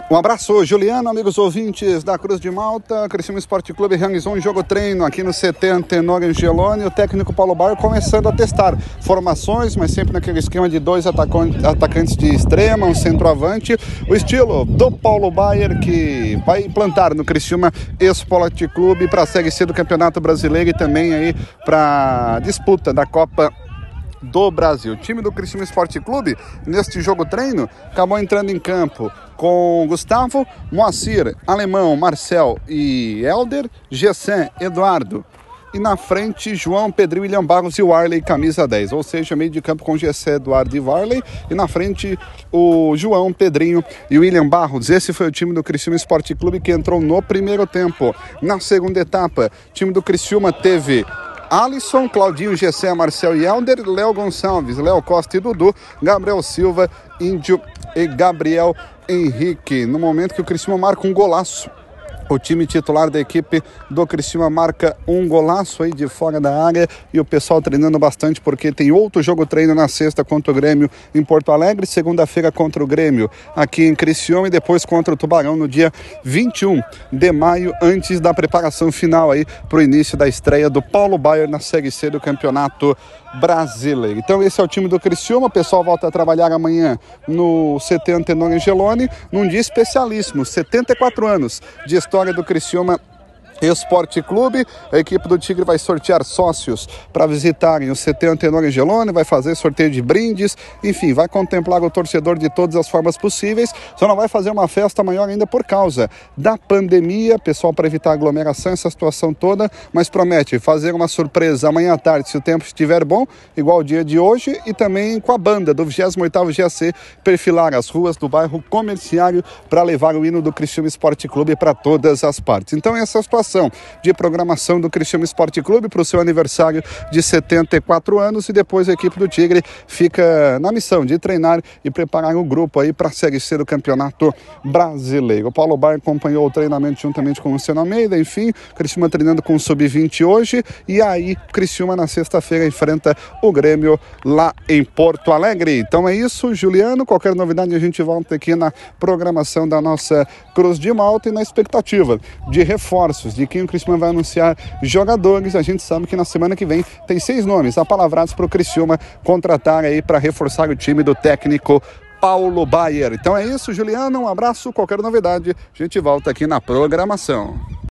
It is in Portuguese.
Um abraço, Juliano, amigos ouvintes da Cruz de Malta. Criciúma Esporte Clube realizou um jogo-treino aqui no CT Antenor Angeloni. O técnico Paulo Baier começando a testar formações, mas sempre naquele esquema de dois atacantes de extrema, um centroavante. O estilo do Paulo Baier, que vai implantar no Criciúma Esporte Clube para a Série C do Campeonato Brasileiro e também aí para a disputa da Copa do Brasil. O time do Criciúma Esporte Clube, neste jogo-treino, acabou entrando em campo com Gustavo, Moacir, Alemão, Marcel e Helder, Gessen, Eduardo. E na frente, João, Pedrinho, William Barros e Warley, camisa 10. Ou seja, meio de campo com Gessen, Eduardo e Warley. E na frente, o João, Pedrinho e William Barros. Esse foi o time do Criciúma Esporte Clube que entrou no primeiro tempo. Na segunda etapa, o time do Criciúma teve Alisson, Claudinho, Gessé, Marcel e Helder, Léo Gonçalves, Léo Costa e Dudu, Gabriel Silva, Índio e Gabriel Henrique. No momento que o Criciúma marca um golaço, o time titular da equipe do Criciúma marca um golaço aí de fora da área e o pessoal treinando bastante porque tem outro jogo-treino na sexta contra o Grêmio em Porto Alegre, segunda-feira contra o Grêmio aqui em Criciúma e depois contra o Tubarão no dia 21 de maio, antes da preparação final aí para o início da estreia do Paulo Baier na Série C do Campeonato Brasileiro. Então esse é o time do Criciúma, o pessoal volta a trabalhar amanhã no CT Antenor Angeloni, num dia especialíssimo, 74 anos de história do Criciúma Esporte Clube. A equipe do Tigre vai sortear sócios para visitarem o CT Antenor Angeloni, vai fazer sorteio de brindes, enfim, vai contemplar o torcedor de todas as formas possíveis, só não vai fazer uma festa maior ainda por causa da pandemia, pessoal, para evitar aglomeração, essa situação toda, mas promete fazer uma surpresa amanhã à tarde, se o tempo estiver bom, igual o dia de hoje, e também com a banda do 28º GAC perfilar as ruas do bairro Comerciário para levar o hino do Criciúma Esporte Clube para todas as partes. Então essa situação de programação do Criciúma Esporte Clube para o seu aniversário de 74 anos e depois a equipe do Tigre fica na missão de treinar e preparar o grupo aí para a Série C do Campeonato Brasileiro. O Paulo Baier acompanhou o treinamento juntamente com o Luciano Almeida, enfim, Criciúma treinando com o Sub-20 hoje e aí Criciúma na sexta-feira enfrenta o Grêmio lá em Porto Alegre. Então é isso, Juliano, qualquer novidade a gente volta aqui na programação da nossa Cruz de Malta e na expectativa de reforços, de quem o Criciúma vai anunciar jogadores. A gente sabe que na semana que vem tem 6 nomes apalavrados para o Criciúma contratar aí para reforçar o time do técnico Paulo Baier. Então é isso, Juliano, um abraço, qualquer novidade a gente volta aqui na programação.